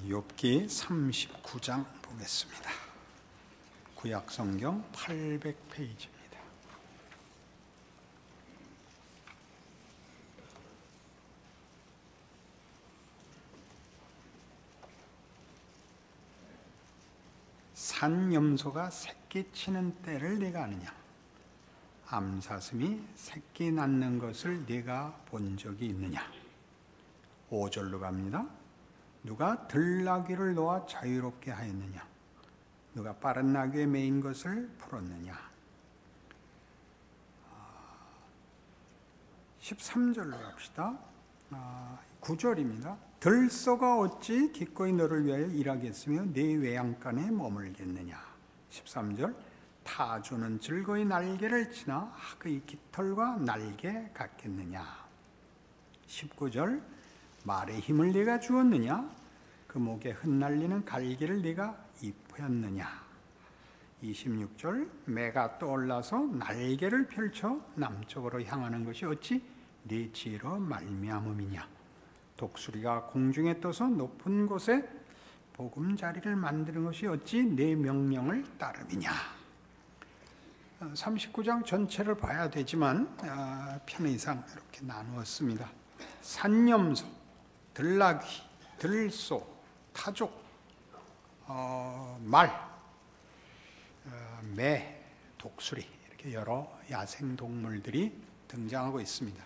욥기 39장 보겠습니다. 구약성경 800페이지입니다. 산염소가 새끼 치는 때를 네가 아느냐? 암사슴이 새끼 낳는 것을 네가 본 적이 있느냐? 5절로 갑니다. 누가 들나귀를 놓아 자유롭게 하였느냐? 누가 빠른 나귀에 매인 것을 풀었느냐? 13절로 갑시다. 9절입니다. 들소가 어찌 기꺼이 너를 위하여 일하겠으며 네 외양간에 머물겠느냐? 13절. 타조는 즐거이 날개를 치나 그의 깃털과 날개 같겠느냐? 19절. 말의 힘을 네가 주었느냐? 그 목에 흩날리는 갈기를 네가 입혔느냐? 26절. 매가 떠올라서 날개를 펼쳐 남쪽으로 향하는 것이 어찌 네 지혜로 말미암음이냐? 독수리가 공중에 떠서 높은 곳에 보금자리를 만드는 것이 어찌 네 명령을 따름이냐? 39장 전체를 봐야 되지만 편의상 이렇게 나누었습니다. 산염소, 들나귀, 들소, 타족, 말, 매, 독수리 이렇게 여러 야생동물들이 등장하고 있습니다.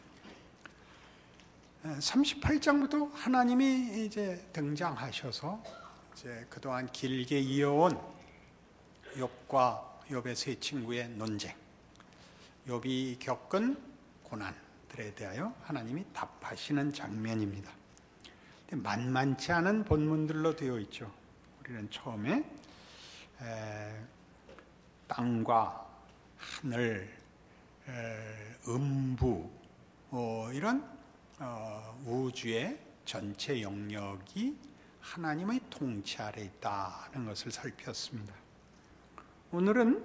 38장부터 하나님이 이제 등장하셔서 이제 그동안 길게 이어온 욥과 욥의 세 친구의 논쟁, 욥이 겪은 고난들에 대하여 하나님이 답하시는 장면입니다. 만만치 않은 본문들로 되어 있죠. 우리는 처음에 땅과 하늘, 음부 이런 우주의 전체 영역이 하나님의 통치 아래 있다는 것을 살폈습니다. 오늘은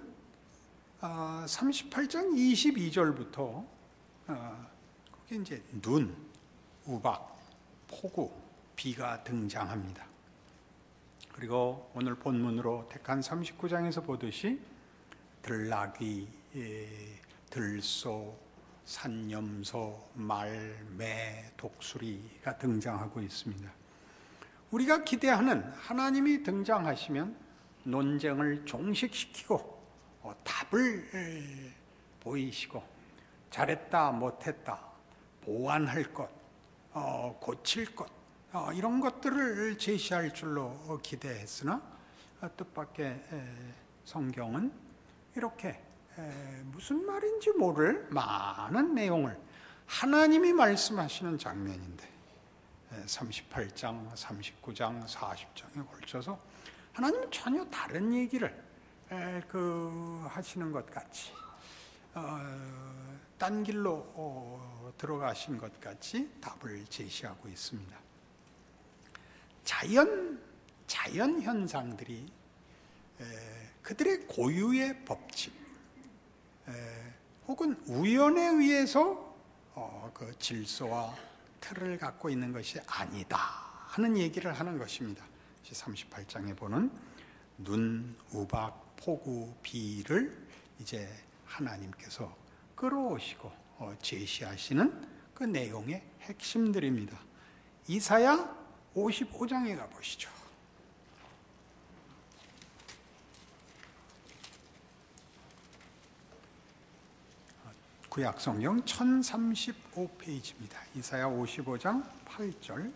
38장 22절부터 거기 이제 눈, 우박, 폭우, 비가 등장합니다. 그리고 오늘 본문으로 택한 39장에서 보듯이 들나귀, 들소, 산염소, 말, 매, 독수리가 등장하고 있습니다. 우리가 기대하는 하나님이 등장하시면 논쟁을 종식시키고 답을 보이시고 잘했다 못했다 보완할 것 고칠 것 이런 것들을 제시할 줄로 기대했으나 뜻밖의 성경은 이렇게 무슨 말인지 모를 많은 내용을 하나님이 말씀하시는 장면인데 38장, 39장, 40장에 걸쳐서 하나님은 전혀 다른 얘기를 하시는 것 같이 딴 길로 들어가신 것 같이 답을 제시하고 있습니다. 자연 현상들이 그들의 고유의 법칙 혹은 우연에 의해서 그 질서와 틀을 갖고 있는 것이 아니다 하는 얘기를 하는 것입니다. 38장에 보는 눈, 우박, 폭우, 비를 이제 하나님께서 끌어오시고 제시하시는 그 내용의 핵심들입니다. 이사야 55장에 가보시죠. 구약성경 1035페이지입니다. 이사야 55장 8절.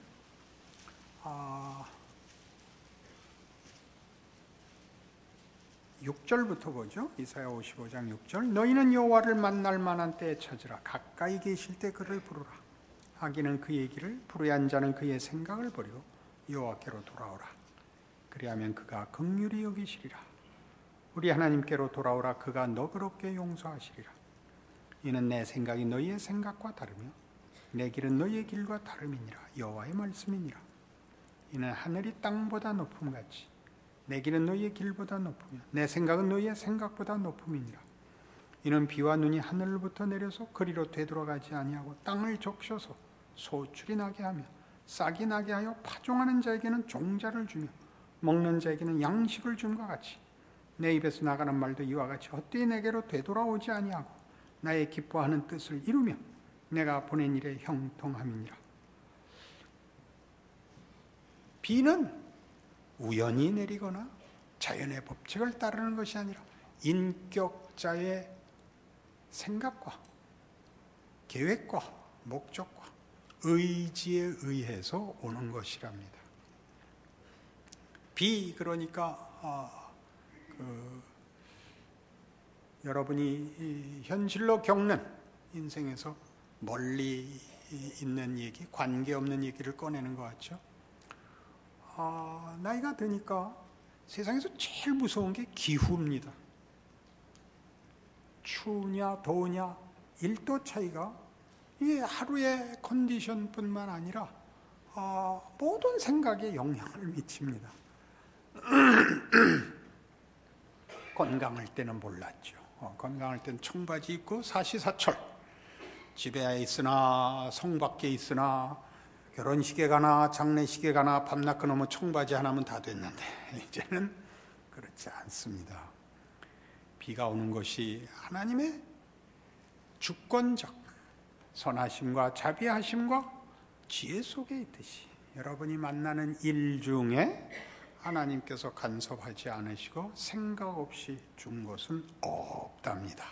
6절부터 보죠. 이사야 55장 6절. 너희는 여호와를 만날 만한 때에 찾으라. 가까이 계실 때 그를 부르라. 악인은 그의 길을, 불의한 자는 그의 생각을 버리고 여호와께로 돌아오라. 그리하면 그가 긍휼히 여기시리라. 우리 하나님께로 돌아오라. 그가 너그럽게 용서하시리라. 이는 내 생각이 너희의 생각과 다르며 내 길은 너희의 길과 다름이니라. 여호와의 말씀이니라. 이는 하늘이 땅보다 높음같이 내 길은 너희의 길보다 높으며 내 생각은 너희의 생각보다 높음이니라. 이는 비와 눈이 하늘로부터 내려서 그리로 되돌아가지 아니하고 땅을 적셔서 소출이 나게 하며 싹이 나게 하여 파종하는 자에게는 종자를 주며 먹는 자에게는 양식을 줌과 같이 내 입에서 나가는 말도 이와 같이 헛되이 내게로 되돌아오지 아니하고 나의 기뻐하는 뜻을 이루며 내가 보낸 일에 형통함이니라. 비는 우연히 내리거나 자연의 법칙을 따르는 것이 아니라 인격자의 생각과 계획과 목적과 의지에 의해서 오는 것이랍니다. 비, 그러니까 여러분이 현실로 겪는 인생에서 멀리 있는 얘기, 관계없는 얘기를 꺼내는 것 같죠. 나이가 드니까 세상에서 제일 무서운 게 기후입니다. 추우냐 더우냐 1도 차이가 이게 하루의 컨디션뿐만 아니라 모든 생각에 영향을 미칩니다. 건강할 때는 몰랐죠. 건강할 때는 청바지 입고 사시사철 집에 있으나 성 밖에 있으나 결혼식에 가나 장례식에 가나 밤낮 끊으면 청바지 하나면 다 됐는데 이제는 그렇지 않습니다. 비가 오는 것이 하나님의 주권적 선하심과 자비하심과 지혜 속에 있듯이 여러분이 만나는 일 중에 하나님께서 간섭하지 않으시고 생각 없이 준 것은 없답니다.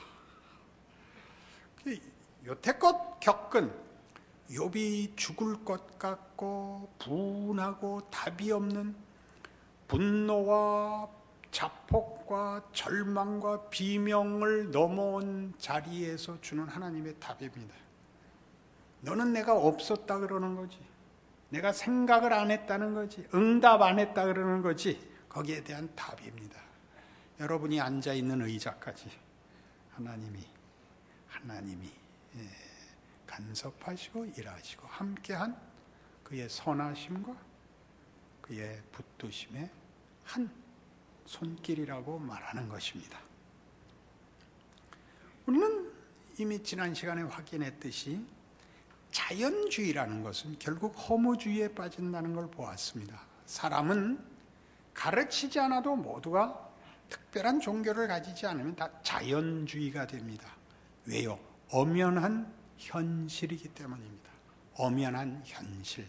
여태껏 겪은 욥이 죽을 것 같고 분하고 답이 없는 분노와 자폭과 절망과 비명을 넘어온 자리에서 주는 하나님의 답입니다. 너는 내가 없었다 그러는 거지, 내가 생각을 안 했다는 거지, 응답 안 했다 그러는 거지, 거기에 대한 답입니다. 여러분이 앉아있는 의자까지 하나님이 간섭하시고 일하시고 함께한 그의 선하심과 그의 붙드심의 한 손길이라고 말하는 것입니다. 우리는 이미 지난 시간에 확인했듯이 자연주의라는 것은 결국 허무주의에 빠진다는 걸 보았습니다. 사람은 가르치지 않아도 모두가 특별한 종교를 가지지 않으면 다 자연주의가 됩니다. 왜요? 엄연한 현실이기 때문입니다. 엄연한 현실.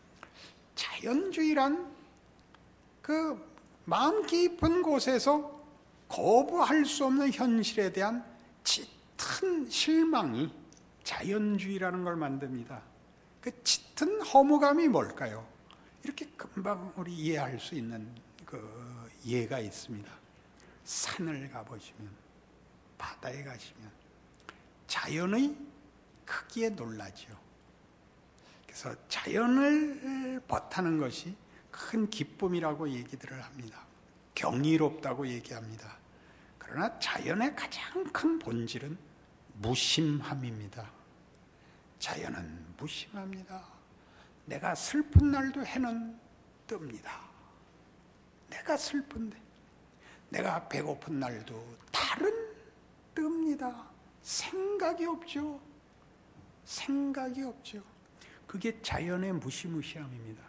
자연주의란 그 마음 깊은 곳에서 거부할 수 없는 현실에 대한 짙은 실망이 자연주의라는 걸 만듭니다. 그 짙은 허무감이 뭘까요? 이렇게 금방 우리 이해할 수 있는 그 예가 있습니다. 산을 가보시면, 바다에 가시면 자연의 크기에 놀라죠. 그래서 자연을 버타는 것이 큰 기쁨이라고 얘기들을 합니다. 경이롭다고 얘기합니다. 그러나 자연의 가장 큰 본질은 무심함입니다. 자연은 무심합니다. 내가 슬픈 날도 해는 뜹니다. 내가 슬픈데, 내가 배고픈 날도 달은 뜹니다. 생각이 없죠. 생각이 없죠. 그게 자연의 무시무시함입니다.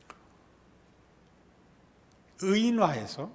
의인화해서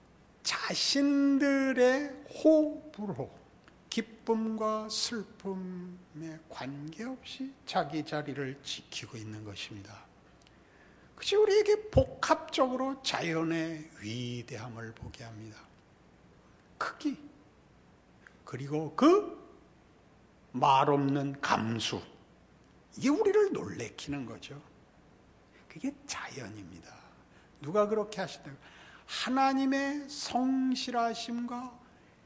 자신들의 호흡으로 기쁨과 슬픔에 관계없이 자기 자리를 지키고 있는 것입니다. 그것이 우리에게 복합적으로 자연의 위대함을 보게 합니다. 크기, 그리고 그 말없는 감수, 이게 우리를 놀래키는 거죠. 그게 자연입니다. 누가 그렇게 하시나요? 하나님의 성실하심과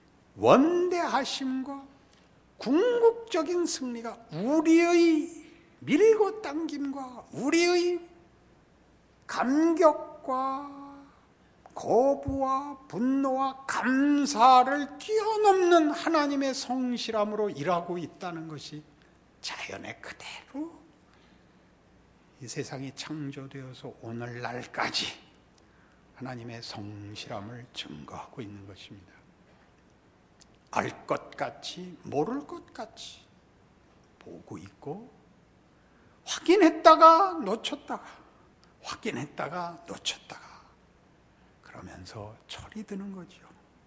원대하심과 궁극적인 승리가 우리의 밀고 당김과 우리의 감격과 거부와 분노와 감사를 뛰어넘는 하나님의 성실함으로 일하고 있다는 것이 자연의 그대로 이 세상이 창조되어서 오늘날까지 하나님의 성실함을 증거하고 있는 것입니다. 알 것 같이 모를 것 같이 보고 있고 확인했다가 놓쳤다가 확인했다가 놓쳤다가 그러면서 철이 드는 거죠.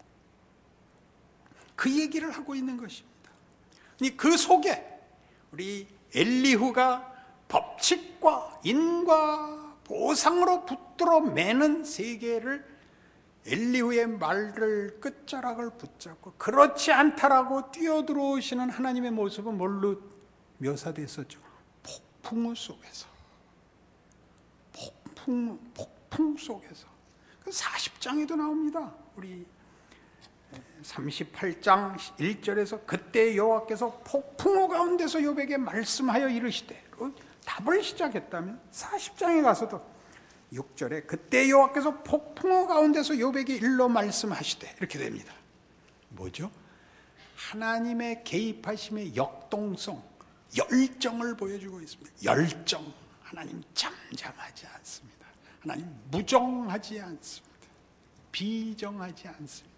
그 얘기를 하고 있는 것입니다. 그 속에 우리 엘리후가 법칙과 인과 보상으로 붙들어 매는 세계를 엘리후의 말을 끝자락을 붙잡고 그렇지 않다라고 뛰어들어오시는 하나님의 모습은 뭘로 묘사됐었죠? 폭풍우 속에서, 폭풍 속에서. 40장에도 나옵니다. 우리 38장 1절에서 그때 여호와께서 폭풍우 가운데서 욥에게 말씀하여 이르시되, 답을 시작했다면 40장에 가서도 6절에 그때 여호와께서 폭풍우 가운데서 욥에게 일러 말씀하시되 이렇게 됩니다. 뭐죠? 하나님의 개입하심의 역동성, 열정을 보여주고 있습니다. 열정. 하나님 잠잠하지 않습니다. 하나님 무정하지 않습니다. 비정하지 않습니다.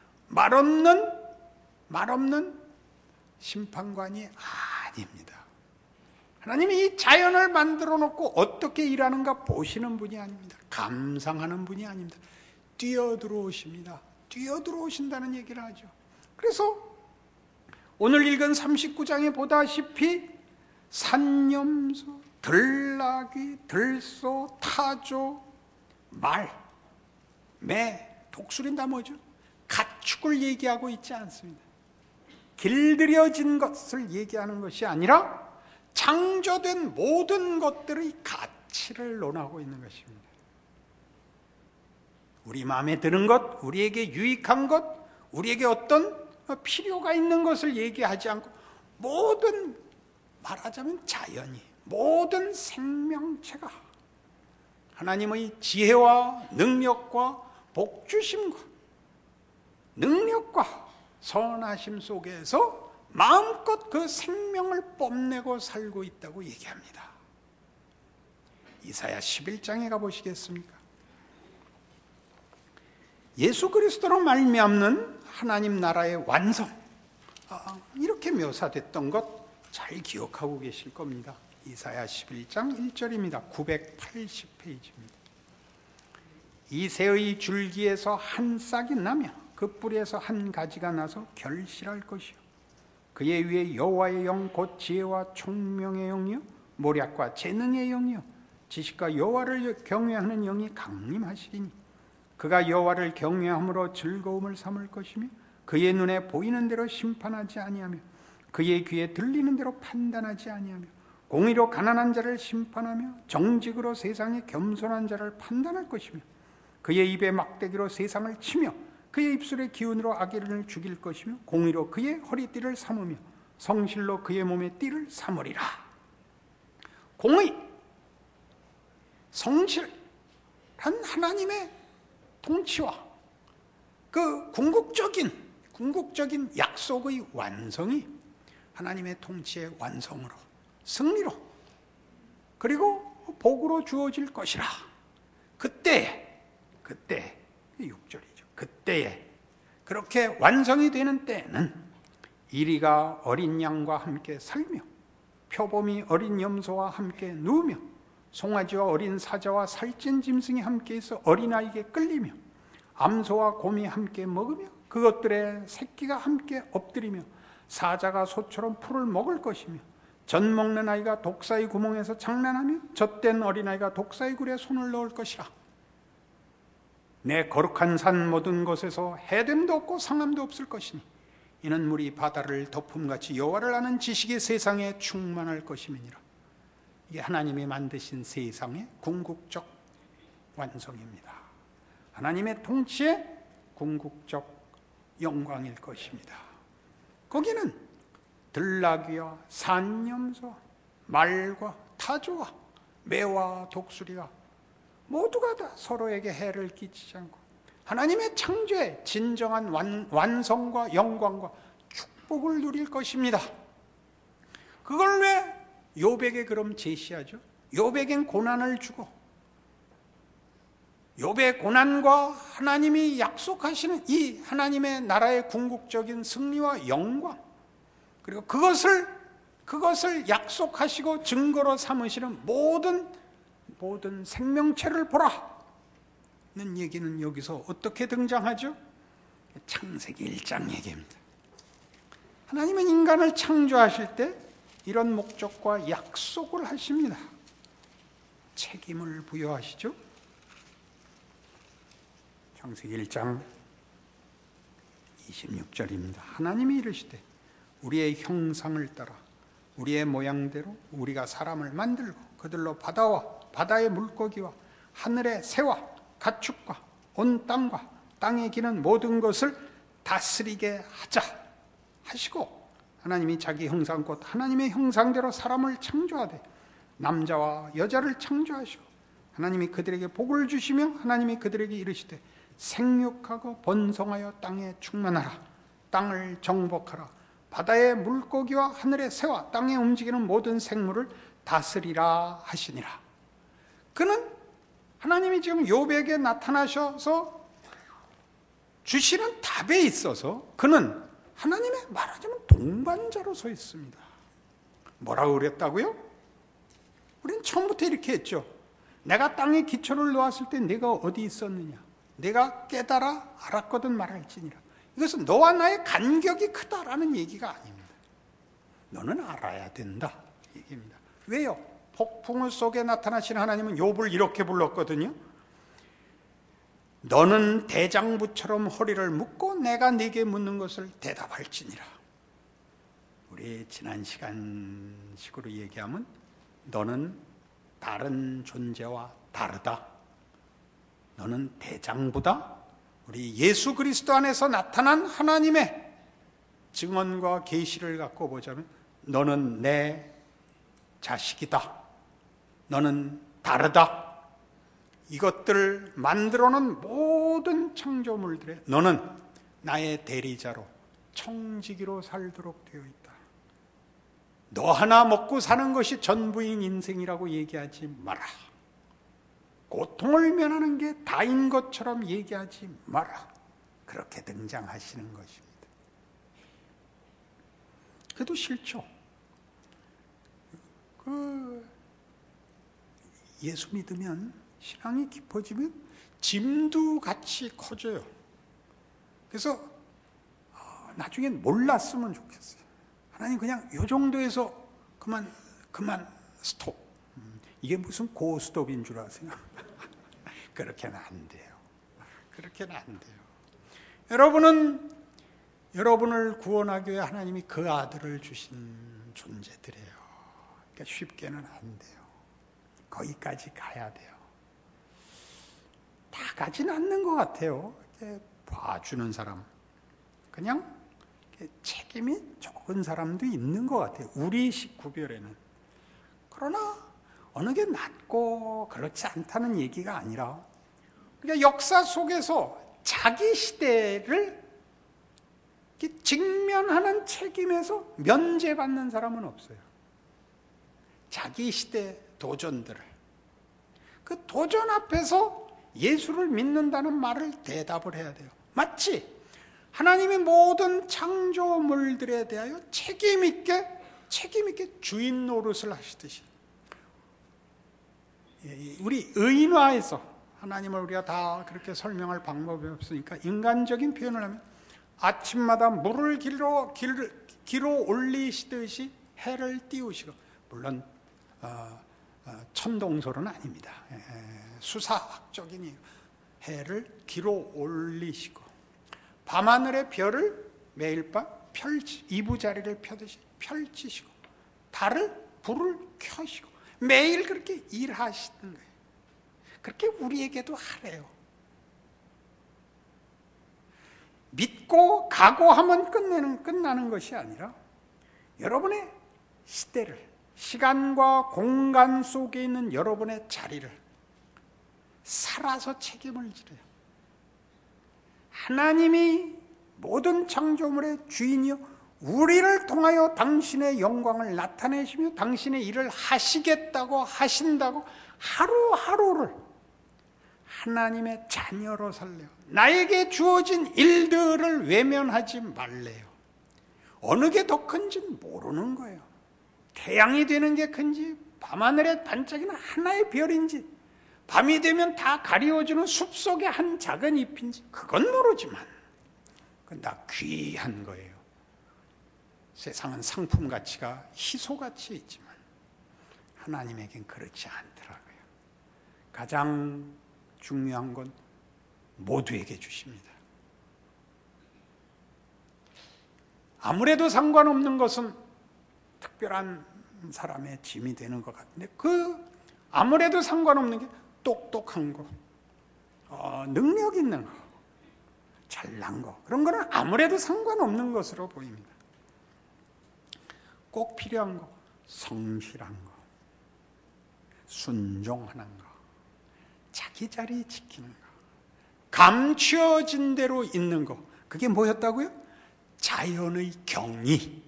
말없는 심판관이 아닙니다. 하나님이 이 자연을 만들어 놓고 어떻게 일하는가 보시는 분이 아닙니다. 감상하는 분이 아닙니다. 뛰어들어오십니다. 뛰어들어오신다는 얘기를 하죠. 그래서 오늘 읽은 39장에 보다시피 산염소, 들나귀, 들소, 타조, 말, 매, 독수리는 다 뭐죠? 가축을 얘기하고 있지 않습니다. 길들여진 것을 얘기하는 것이 아니라 창조된 모든 것들의 가치를 논하고 있는 것입니다. 우리 마음에 드는 것, 우리에게 유익한 것, 우리에게 어떤 필요가 있는 것을 얘기하지 않고 모든, 말하자면 자연이, 모든 생명체가 하나님의 지혜와 능력과 복주심과 능력과 선하심 속에서 마음껏 그 생명을 뽐내고 살고 있다고 얘기합니다. 이사야 11장에 가보시겠습니까? 예수 그리스도로 말미암는 하나님 나라의 완성, 이렇게 묘사됐던 것 잘 기억하고 계실 겁니다. 이사야 11장 1절입니다. 980페이지입니다. 이 새의 줄기에서 한 싹이 나며 그 뿌리에서 한 가지가 나서 결실할 것이요 그의 위에 여호와의 영 곧 지혜와 총명의 영이요 모략과 재능의 영이요 지식과 여호와를 경외하는 영이 강림하시리니 그가 여호와를 경외함으로 즐거움을 삼을 것이며 그의 눈에 보이는 대로 심판하지 아니하며 그의 귀에 들리는 대로 판단하지 아니하며 공의로 가난한 자를 심판하며 정직으로 세상의 겸손한 자를 판단할 것이며 그의 입에 막대기로 세상을 치며 그의 입술의 기운으로 악인을 죽일 것이며 공의로 그의 허리띠를 삼으며 성실로 그의 몸의 띠를 삼으리라. 공의, 성실한 하나님의 통치와 그 궁극적인 약속의 완성이 하나님의 통치의 완성으로, 승리로, 그리고 복으로 주어질 것이라. 그때 6절이죠. 그때에 그렇게 완성이 되는 때에는 이리가 어린 양과 함께 살며 표범이 어린 염소와 함께 누우며 송아지와 어린 사자와 살찐 짐승이 함께 있어 어린아이에게 끌리며 암소와 곰이 함께 먹으며 그것들의 새끼가 함께 엎드리며 사자가 소처럼 풀을 먹을 것이며 젖 먹는 아이가 독사의 구멍에서 장난하며 젖된 어린아이가 독사의 굴에 손을 넣을 것이라. 내 거룩한 산 모든 곳에서 해됨도 없고 상함도 없을 것이니 이는 물이 바다를 덮음같이 여호와를 아는 지식이 세상에 충만할 것임이니라. 이게 하나님이 만드신 세상의 궁극적 완성입니다. 하나님의 통치의 궁극적 영광일 것입니다. 거기는 들나귀와 산염소, 말과 타조와 매와 독수리가 모두가 다 서로에게 해를 끼치지 않고 하나님의 창조의 진정한 완성과 영광과 축복을 누릴 것입니다. 그걸 왜 욥에게 그럼 제시하죠? 욥에겐 고난을 주고 욥의 고난과 하나님이 약속하시는 이 하나님의 나라의 궁극적인 승리와 영광, 그리고 그것을 그것을 약속하시고 증거로 삼으시는 모든 생명체를 보라 는 얘기는 여기서 어떻게 등장하죠? 창세기 1장 얘기입니다. 하나님은 인간을 창조하실 때 이런 목적과 약속을 하십니다. 책임을 부여하시죠. 창세기 1장 26절입니다. 하나님이 이르시되 우리의 형상을 따라 우리의 모양대로 우리가 사람을 만들고 그들로 바다와 바다의 물고기와 하늘의 새와 가축과 온 땅과 땅에 기는 모든 것을 다스리게 하자 하시고, 하나님이 자기 형상 곧 하나님의 형상대로 사람을 창조하되 남자와 여자를 창조하시고 하나님이 그들에게 복을 주시며 하나님이 그들에게 이르시되 생육하고 번성하여 땅에 충만하라. 땅을 정복하라. 바다의 물고기와 하늘의 새와 땅에 움직이는 모든 생물을 다스리라 하시니라. 그는 하나님이 지금 욥에게 나타나셔서 주시는 답에 있어서 그는 하나님의 말하자면 동반자로 서 있습니다. 뭐라고 그랬다고요? 우린 처음부터 이렇게 했죠. 내가 땅에 기초를 놓았을 때 네가 어디 있었느냐? 내가 깨달아 알았거든 말할지니라. 이것은 너와 나의 간격이 크다라는 얘기가 아닙니다. 너는 알아야 된다 얘기입니다. 왜요? 폭풍 속에 나타나신 하나님은 욥을 이렇게 불렀거든요. 너는 대장부처럼 허리를 묶고 내가 네게 묻는 것을 대답할지니라. 우리 지난 시간식으로 얘기하면 너는 다른 존재와 다르다. 너는 대장부다. 우리 예수 그리스도 안에서 나타난 하나님의 증언과 계시를 갖고 보자면 너는 내 자식이다. 너는 다르다. 이것들을 만들어 놓은 모든 창조물들에 너는 나의 대리자로 청지기로 살도록 되어 있다. 너 하나 먹고 사는 것이 전부인 인생이라고 얘기하지 마라. 고통을 면하는 게 다인 것처럼 얘기하지 마라. 그렇게 등장하시는 것입니다. 그래도 싫죠. 예수 믿으면 신앙이 깊어지면 짐도 같이 커져요. 그래서 나중엔 몰랐으면 좋겠어요. 하나님 그냥 이 정도에서 그만 스톱. 이게 무슨 고스톱인 줄 아세요? 그렇게는 안 돼요. 그렇게는 안 돼요. 여러분을 구원하기 위해 하나님이 그 아들을 주신 존재들이에요. 그러니까 쉽게는 안 돼요. 거기까지 가야 돼요. 다 가지는 않는 것 같아요. 이렇게 봐주는 사람, 그냥 책임이 적은 사람도 있는 것 같아요. 우리 식구별에는. 그러나 어느 게 낫고 그렇지 않다는 얘기가 아니라, 그러니까 역사 속에서 자기 시대를 직면하는 책임에서 면제받는 사람은 없어요. 자기 시대 도전들을, 그 도전 앞에서 예수를 믿는다는 말을 대답을 해야 돼요. 마치 하나님의 모든 창조물들에 대하여 책임 있게 주인 노릇을 하시듯이, 우리 의인화해서 하나님을 우리가 다 그렇게 설명할 방법이 없으니까 인간적인 표현을 하면 아침마다 물을 길어 올리시듯이 해를 띄우시고, 물론 천동설은 아닙니다. 수사학적인 해를 길어 올리시고 밤하늘의 별을 매일 밤 이부자리를 펴듯이 펼치시고 불을 켜시고 매일 그렇게 일하시는 거예요. 그렇게 우리에게도 하래요. 믿고 각오하면 끝나는 것이 아니라 여러분의 시대를, 시간과 공간 속에 있는 여러분의 자리를 살아서 책임을 지려요. 하나님이 모든 창조물의 주인이요 우리를 통하여 당신의 영광을 나타내시며 당신의 일을 하시겠다고 하신다고 하루하루를 하나님의 자녀로 살래요. 나에게 주어진 일들을 외면하지 말래요. 어느 게 더 큰지는 모르는 거예요. 태양이 되는 게 큰지, 밤하늘에 반짝이는 하나의 별인지, 밤이 되면 다 가리워주는 숲속의 한 작은 잎인지 그건 모르지만 그건 다 귀한 거예요. 세상은 상품 가치가 희소가치에 있지만 하나님에겐 그렇지 않더라고요. 가장 중요한 건 모두에게 주십니다. 아무래도 상관없는 것은 특별한 사람의 짐이 되는 것 같은데, 아무래도 상관없는 게 똑똑한 거, 능력 있는 거, 잘난 거, 그런 거는 아무래도 상관없는 것으로 보입니다. 꼭 필요한 거, 성실한 거, 순종하는 거, 자기 자리 지키는 거, 감추어진 대로 있는 거, 그게 뭐였다고요? 자연의 경이,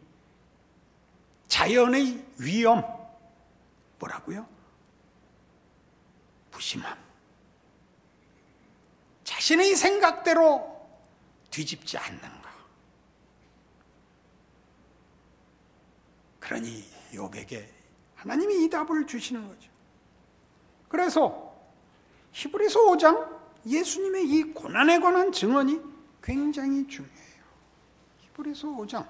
자연의 위엄, 뭐라고요? 무심함. 자신의 생각대로 뒤집지 않는 것. 그러니 욥에게 하나님이 이 답을 주시는 거죠. 그래서 히브리서 5장 예수님의 이 고난에 관한 증언이 굉장히 중요해요. 히브리서 5장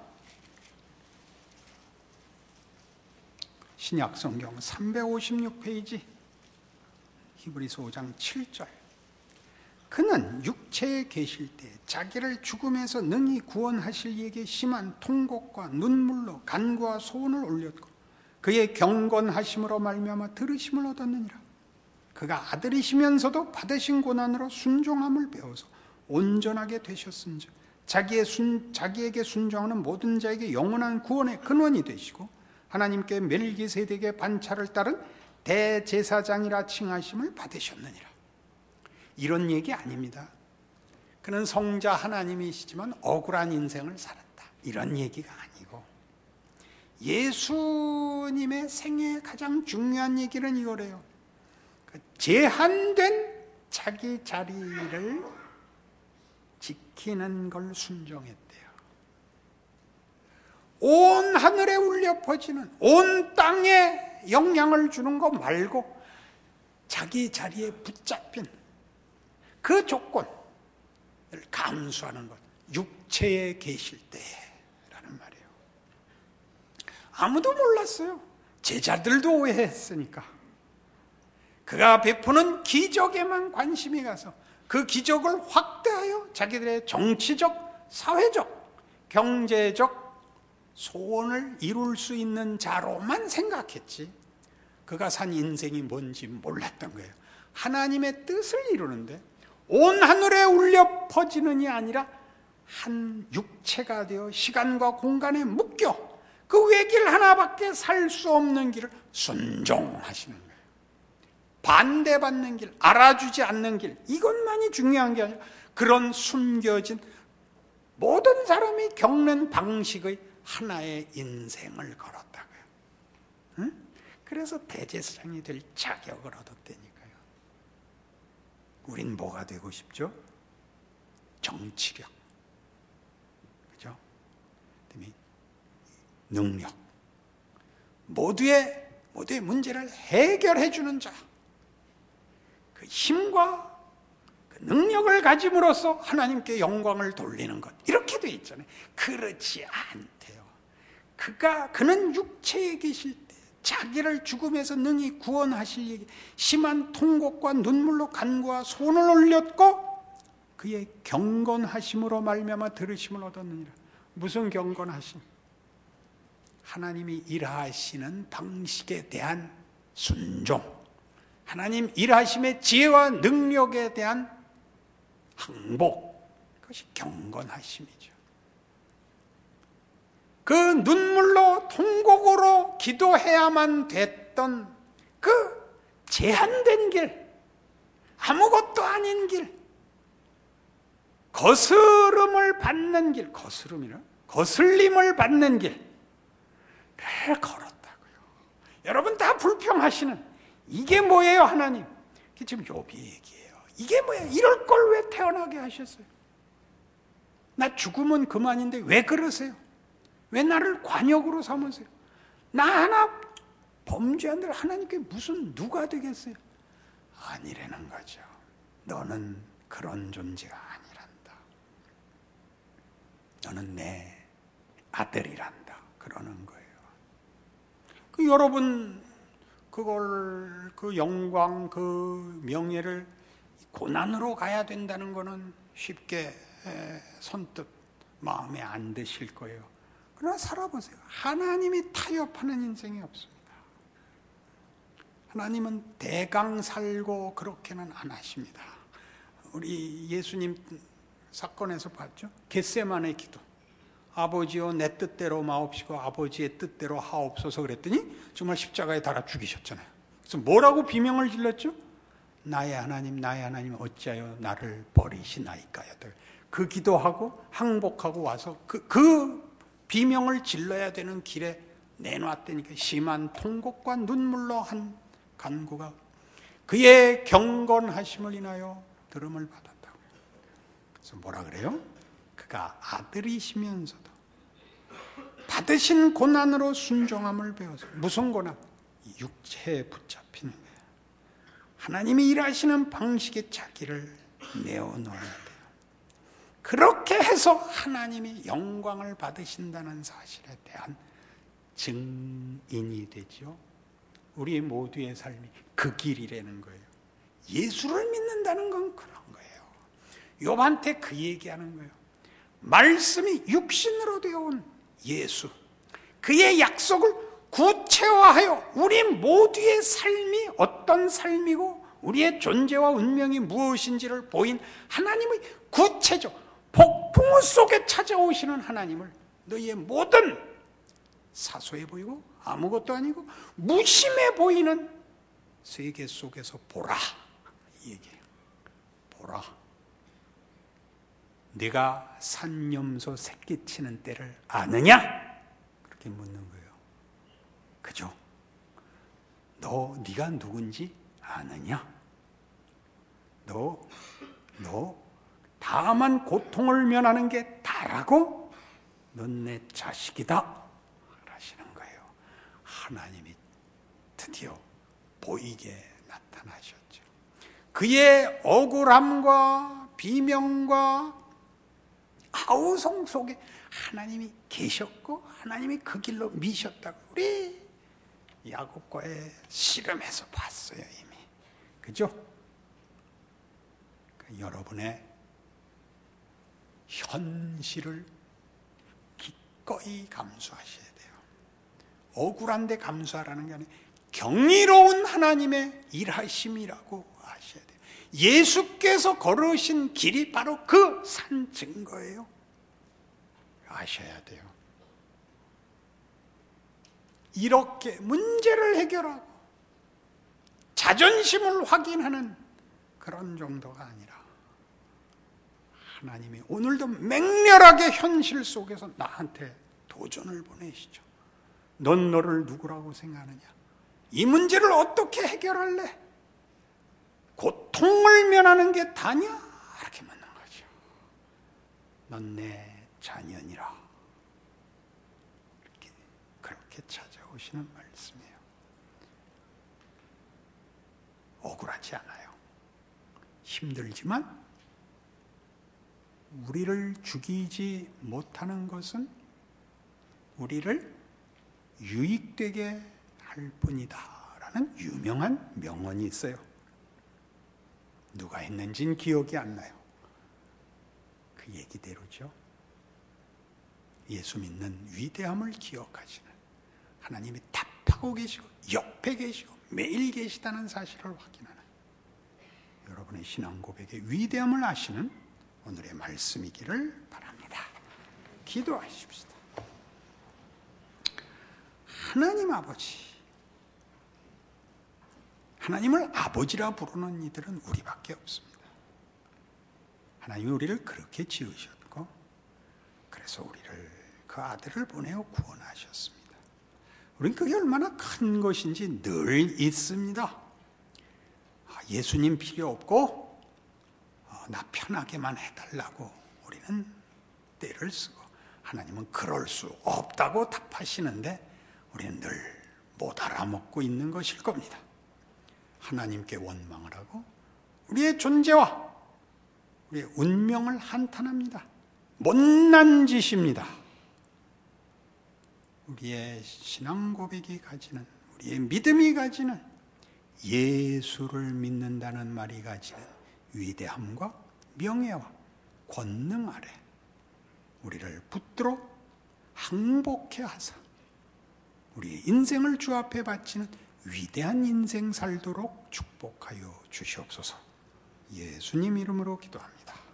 신약 성경 356페이지 히브리서 5장 7절. 그는 육체에 계실 때 자기를 죽음에서 능히 구원하실 이에게 심한 통곡과 눈물로 간구와 소원을 올렸고 그의 경건하심으로 말미암아 들으심을 얻었느니라. 그가 아들이시면서도 받으신 고난으로 순종함을 배워서 온전하게 되셨은즉 자기에게 순종하는 모든 자에게 영원한 구원의 근원이 되시고 하나님께 멜기세덱의 반차를 따른 대제사장이라 칭하심을 받으셨느니라. 이런 얘기 아닙니다. 그는 성자 하나님이시지만 억울한 인생을 살았다, 이런 얘기가 아니고, 예수님의 생애의 가장 중요한 얘기는 이거래요. 제한된 자기 자리를 지키는 걸 순종했대요. 온 하늘에 울려 퍼지는, 온 땅에 영향을 주는 거 말고 자기 자리에 붙잡힌 그 조건을 감수하는 것, 육체에 계실 때라는 말이에요. 아무도 몰랐어요. 제자들도 오해했으니까. 그가 베푸는 기적에만 관심이 가서 그 기적을 확대하여 자기들의 정치적, 사회적, 경제적 소원을 이룰 수 있는 자로만 생각했지, 그가 산 인생이 뭔지 몰랐던 거예요. 하나님의 뜻을 이루는데 온 하늘에 울려 퍼지는이 아니라 한 육체가 되어 시간과 공간에 묶여 그 외길 하나밖에 살 수 없는 길을 순종하시는 거예요. 반대받는 길, 알아주지 않는 길, 이것만이 중요한 게 아니라 그런 숨겨진 모든 사람이 겪는 방식의 하나의 인생을 걸었다고요. 응? 그래서 대제사장이 될 자격을 얻었다니까요. 우린 뭐가 되고 싶죠? 정치력, 그죠? 그다음에 능력, 모두의 문제를 해결해 주는 자, 그 힘과 그 능력을 가짐으로써 하나님께 영광을 돌리는 것, 이렇게 돼 있잖아요. 그렇지 않대요. 그는 육체에 계실 때 자기를 죽음에서 능히 구원하실 얘기, 심한 통곡과 눈물로 간구와 손을 올렸고 그의 경건하심으로 말미암아 들으심을 얻었느니라. 무슨 경건하심? 하나님이 일하시는 방식에 대한 순종, 하나님 일하심의 지혜와 능력에 대한 항복, 그것이 경건하심이죠. 그 눈물로 통곡으로 기도해야만 됐던 그 제한된 길, 아무것도 아닌 길, 거스름을 받는 길, 거슬림을 받는 길을 걸었다고요. 여러분 다 불평하시는 이게 뭐예요, 하나님? 이게 지금 욥이 얘기해요. 이게 뭐야? 이럴 걸 왜 태어나게 하셨어요? 나 죽으면 그만인데 왜 그러세요? 왜 나를 관역으로 삼으세요? 나 하나 범죄한들 하나님께 무슨 누가 되겠어요? 아니라는 거죠. 너는 그런 존재가 아니란다. 너는 내 아들이란다. 그러는 거예요. 여러분 그걸 그 영광 그 명예를 고난으로 가야 된다는 것은 쉽게 선뜻 마음에 안 드실 거예요. 그러나 살아보세요. 하나님이 타협하는 인생이 없습니다. 하나님은 대강 살고 그렇게는 안 하십니다. 우리 예수님 사건에서 봤죠? 겟세마네 기도. 아버지여 내 뜻대로 마옵시고 아버지의 뜻대로 하옵소서 그랬더니 정말 십자가에 달아 죽이셨잖아요. 그래서 뭐라고 비명을 질렀죠? 나의 하나님 어찌하여 나를 버리시나이까요. 그 기도하고 항복하고 와서 그 비명을 질러야 되는 길에 내놨다니까. 심한 통곡과 눈물로 한 간구가 그의 경건하심을 인하여 들음을 받았다고. 그래서 뭐라 그래요? 그가 아들이시면서도 받으신 고난으로 순종함을 배워서. 무슨 고난? 육체에 붙잡히는 거예요. 하나님이 일하시는 방식에 자기를 내어놓아야 돼요. 그렇게 해서 하나님이 영광을 받으신다는 사실에 대한 증인이 되죠. 우리 모두의 삶이 그 길이라는 거예요. 예수를 믿는다는 건 그런 거예요. 욥한테 그 얘기하는 거예요. 말씀이 육신으로 되어온 예수, 그의 약속을 구체화하여 우리 모두의 삶이 어떤 삶이고 우리의 존재와 운명이 무엇인지를 보인 하나님의 구체적 폭풍우 속에 찾아오시는 하나님을 너희의 모든 사소해 보이고 아무것도 아니고 무심해 보이는 세계 속에서 보라, 이 얘기예요. 보라. 네가 산염소 새끼치는 때를 아느냐? 그렇게 묻는 거예요. 그죠? 네가 누군지 아느냐? 너 다만 고통을 면하는 게 다라고? 넌 내 자식이다 하시는 거예요. 하나님이 드디어 보이게 나타나셨죠. 그의 억울함과 비명과 아우성 속에 하나님이 계셨고 하나님이 그 길로 미셨다고 우리 야곱과의 씨름에서 봤어요. 이미. 그죠? 여러분의 현실을 기꺼이 감수하셔야 돼요. 억울한데 감수하라는 게 아니라 경이로운 하나님의 일하심이라고 아셔야 돼요. 예수께서 걸으신 길이 바로 그 산 증거예요. 아셔야 돼요. 이렇게 문제를 해결하고 자존심을 확인하는 그런 정도가 아니라 하나님이 오늘도 맹렬하게 현실 속에서 나한테 도전을 보내시죠. 넌 너를 누구라고 생각하느냐? 이 문제를 어떻게 해결할래? 고통을 면하는 게 다냐? 이렇게 묻는 거죠. 넌 내 자녀니라. 그렇게 찾아오시는 말씀이에요. 억울하지 않아요. 힘들지만 우리를 죽이지 못하는 것은 우리를 유익되게 할 뿐이다 라는 유명한 명언이 있어요. 누가 했는지는 기억이 안 나요. 그 얘기대로죠. 예수 믿는 위대함을 기억하시는 하나님이 답하고 계시고 옆에 계시고 매일 계시다는 사실을 확인하는 여러분의 신앙 고백의 위대함을 아시는 오늘의 말씀이기를 바랍니다. 기도하십시다. 하나님 아버지, 하나님을 아버지라 부르는 이들은 우리밖에 없습니다. 하나님이 우리를 그렇게 지으셨고 그래서 우리를 그 아들을 보내어 구원하셨습니다. 우리는 그게 얼마나 큰 것인지 늘 있습니다. 예수님 필요 없고 나 편하게만 해달라고 우리는 때를 쓰고 하나님은 그럴 수 없다고 답하시는데 우리는 늘 못 알아먹고 있는 것일 겁니다. 하나님께 원망을 하고 우리의 존재와 우리의 운명을 한탄합니다. 못난 짓입니다. 우리의 신앙 고백이 가지는, 우리의 믿음이 가지는, 예수를 믿는다는 말이 가지는 위대함과 명예와 권능 아래 우리를 붙들어 항복해 하사 우리의 인생을 주 앞에 바치는 위대한 인생 살도록 축복하여 주시옵소서. 예수님 이름으로 기도합니다.